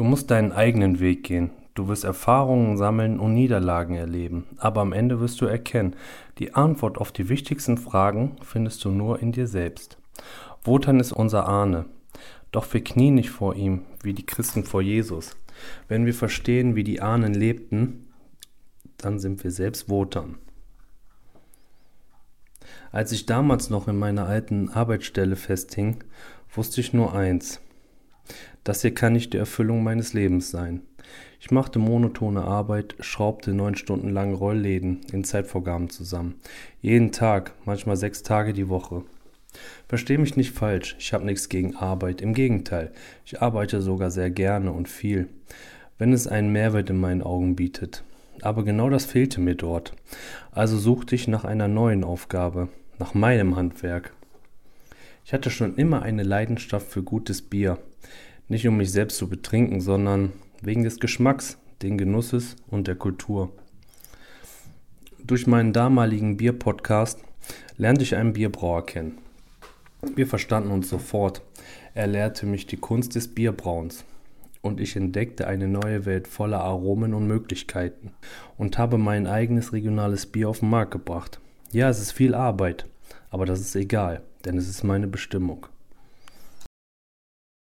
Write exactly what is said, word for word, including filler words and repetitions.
Du musst deinen eigenen Weg gehen. Du wirst Erfahrungen sammeln und Niederlagen erleben. Aber am Ende wirst du erkennen, die Antwort auf die wichtigsten Fragen findest du nur in dir selbst. Wotan ist unser Ahne. Doch wir knien nicht vor ihm, wie die Christen vor Jesus. Wenn wir verstehen, wie die Ahnen lebten, dann sind wir selbst Wotan. Als ich damals noch in meiner alten Arbeitsstelle festhing, wusste ich nur eins. Das hier kann nicht die Erfüllung meines Lebens sein. Ich machte monotone Arbeit, schraubte neun Stunden lang Rollläden in Zeitvorgaben zusammen. Jeden Tag, manchmal sechs Tage die Woche. Versteh mich nicht falsch, ich habe nichts gegen Arbeit. Im Gegenteil, ich arbeite sogar sehr gerne und viel, wenn es einen Mehrwert in meinen Augen bietet. Aber genau das fehlte mir dort. Also suchte ich nach einer neuen Aufgabe, nach meinem Handwerk. Ich hatte schon immer eine Leidenschaft für gutes Bier. Nicht um mich selbst zu betrinken, sondern wegen des Geschmacks, den Genusses und der Kultur. Durch meinen damaligen Bier-Podcast lernte ich einen Bierbrauer kennen. Wir verstanden uns sofort. Er lehrte mich die Kunst des Bierbrauens. Und ich entdeckte eine neue Welt voller Aromen und Möglichkeiten und habe mein eigenes regionales Bier auf den Markt gebracht. Ja, es ist viel Arbeit, aber das ist egal, denn es ist meine Bestimmung.